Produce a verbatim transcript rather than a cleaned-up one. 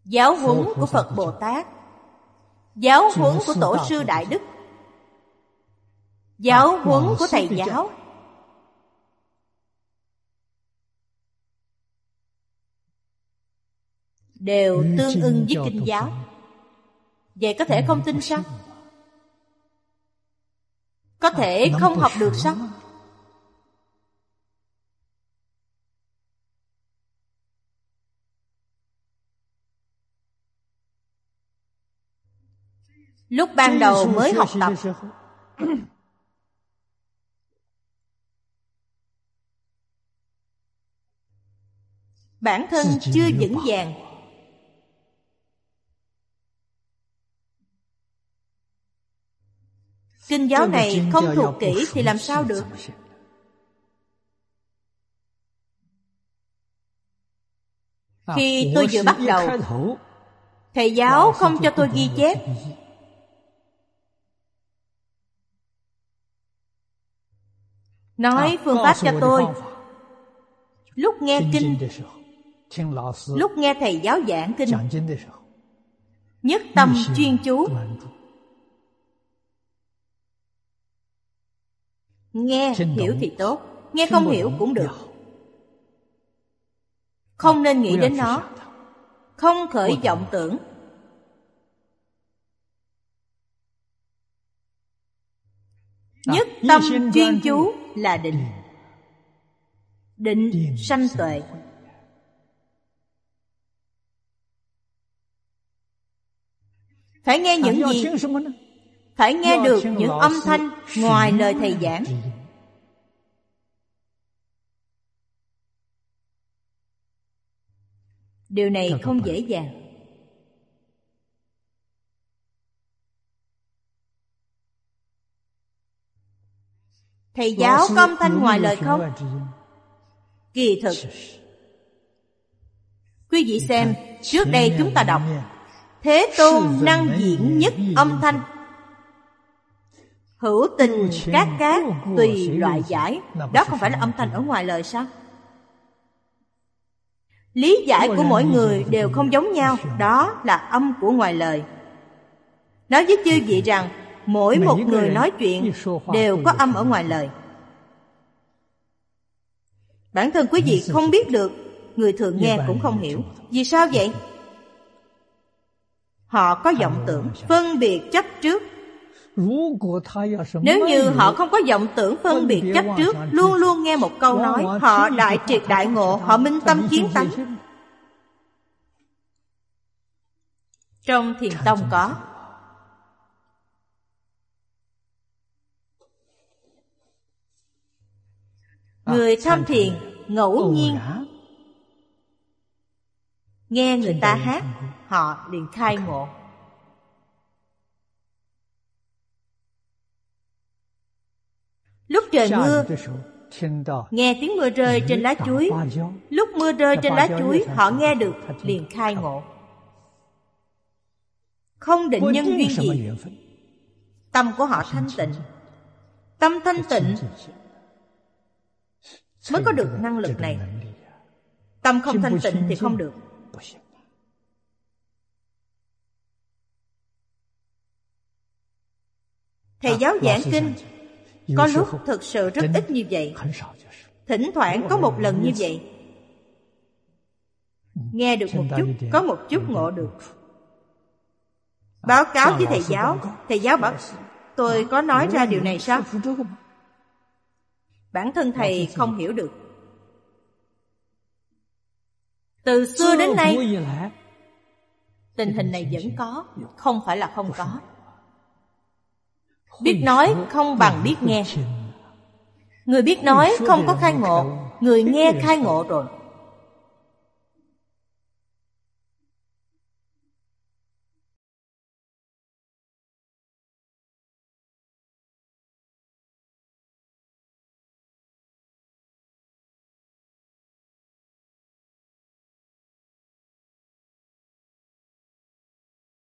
giáo huấn của Phật Bồ Tát, giáo huấn của Tổ sư Đại Đức, giáo huấn của thầy giáo, đều tương ưng với kinh giáo. Vậy có thể không tin sao? Có thể không học được sao? Lúc ban đầu mới học tập, bản thân chưa vững vàng, kinh giáo này không thuộc kỹ thì làm sao được? Khi tôi vừa bắt đầu, thầy giáo không cho tôi ghi chép. Nói phương pháp cho tôi. Lúc nghe kinh, lúc nghe thầy giáo giảng kinh, nhất tâm chuyên chú. Nghe hiểu thì tốt, nghe không hiểu cũng được. Không nên nghĩ đến nó, không khởi vọng tưởng. Nhất tâm chuyên chú là định. Định sanh tuệ. Phải nghe những gì? Phải nghe được những âm thanh ngoài lời thầy giảng. Điều này không dễ dàng. Thầy giáo có âm thanh ngoài lời không? Kỳ thực, quý vị xem, trước đây chúng ta đọc Thế Tôn năng diễn nhất âm thanh, hữu tình các cát tùy loại giải. Đó không phải là âm thanh ở ngoài lời sao? Lý giải của mỗi người đều không giống nhau. Đó là âm của ngoài lời. Nói với chư vị rằng mỗi một người nói chuyện đều có âm ở ngoài lời. Bản thân quý vị không biết được, người thường nghe cũng không hiểu. Vì sao vậy? Họ có vọng tưởng, phân biệt chấp trước. Nếu như họ không có vọng tưởng phân biệt chấp trước, luôn luôn nghe một câu nói, họ đại triệt đại ngộ, họ minh tâm kiến tánh. Trong Thiền Tông có. Người tham thiền ngẫu nhiên nghe người ta hát, họ liền khai ngộ. Lúc trời mưa, nghe tiếng mưa rơi trên lá chuối. Lúc mưa rơi trên lá chuối, họ nghe được, liền khai ngộ. Không định nhân duyên gì, tâm của họ thanh tịnh. Tâm thanh tịnh mới có được năng lực này. Tâm không thanh tịnh thì không được. Thầy giáo giảng kinh có lúc thực sự rất ít như vậy. Thỉnh thoảng có một lần như vậy. Nghe được một chút, có một chút ngộ được. Báo cáo với thầy giáo. Thầy giáo bảo, tôi có nói ra điều này sao? Bản thân thầy không hiểu được. Từ xưa đến nay, tình hình này vẫn có, không phải là không có. Biết nói không bằng biết nghe. Người biết nói không có khai ngộ, người nghe khai ngộ rồi.